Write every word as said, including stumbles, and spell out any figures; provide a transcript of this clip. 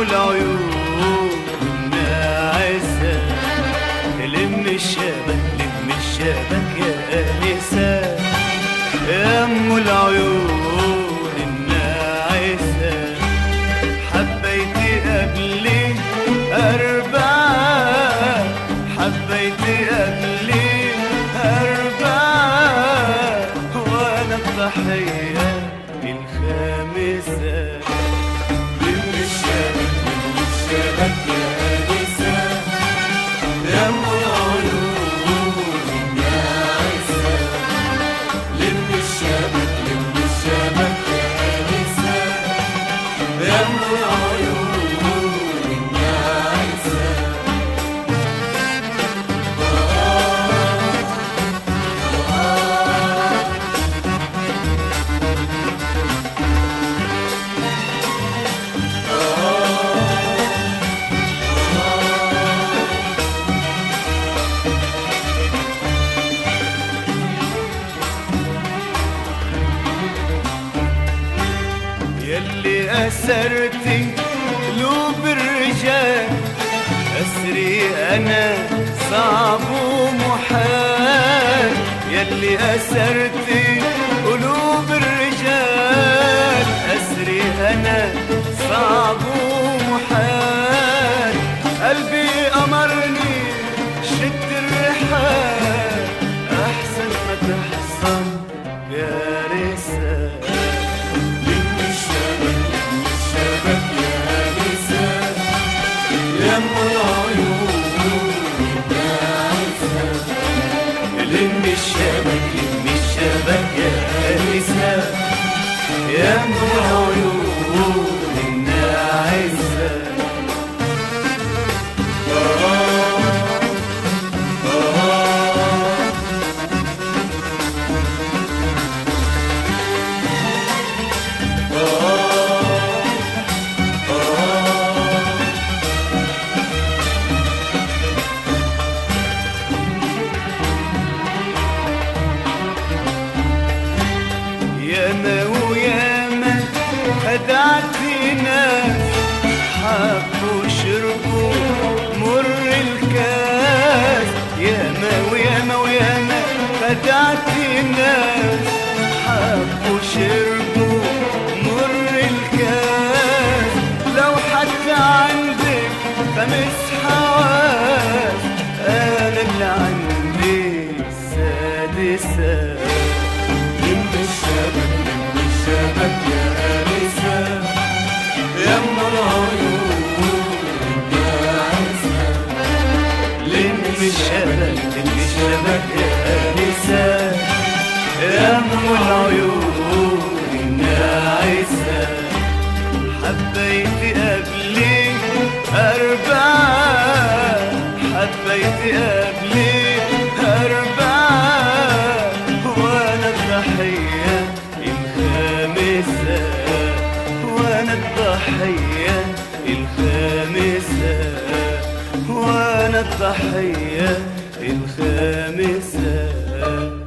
العيون الناعسة، لم الشبك لم الشبك يا آنسة، يا أم العيون الناعسة. حبيتي قبلي أربعة، حبيتي قبلي أربعة، وأنا الضحية الخامسة. لم الشبك لم الشبك يا آنسة، يا أم العيون الناعسة. لم الشبك لم الشبك يا آنسة، يا أم العيون الناعسة. يلي أسرتي قلوب الرجال، أسري أنا صعب ومحال. يلي أسرتي قلوب الرجال، أسري أنا صعب ومحال. قلبي أمرني شد الرحال، أحسن ما تحصل كارثة. لم الشبك لم الشبك يا آنسة، يا أم العيون الناعسة. لم الشبك لم الشبك يا آنسة، يا أم العيون الناعسة. ياما وياما خدعتي ناس، حبوا شربوا مر الكاس. ياما وياما وياما خدعتي ناس، حبوا شربوا مر الكاس. لو حتى عندك خمس حواس، أنا اللي عندي السادسة. لم الشبك لم الشبك يا آنسة، يا أم العيون الناعسة. لم الشبك لم الشبك يا آنسة، يا أم العيون الناعسة. حبيتي قبلي أربعة، حبيتي قبلي أربعة، وأنا الضحية الخامسة، وأنا الضحية الخامسة، وأنا الضحية الخامسة.